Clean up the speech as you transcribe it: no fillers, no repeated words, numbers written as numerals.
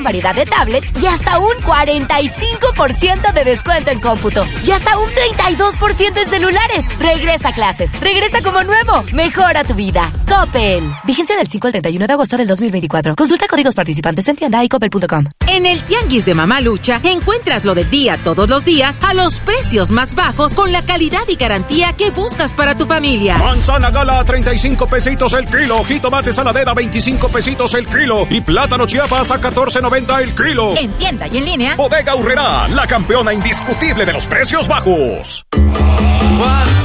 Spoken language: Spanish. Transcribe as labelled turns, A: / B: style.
A: Variedad de tablets y hasta un 45% de descuento en cómputo. Y hasta un 32% en celulares. Regresa a clases. Regresa como nuevo. Mejora tu vida. Coppel. Vigencia del 5 al 31 de agosto del 2024. Consulta códigos participantes en tienda y coppel.com.
B: En el Tianguis de Mamalucha encuentras lo del día todos los días a los precios más bajos con la calidad y garantía que buscas para tu familia.
C: Manzana Gala a 35 pesitos el kilo. Jitomate saladera a 25 pesitos el kilo. Y plátano Chiapas a 14.90 el kilo.
B: En tienda y en línea.
C: Bodega Aurrerá, la campeona indiscutible de los precios bajos.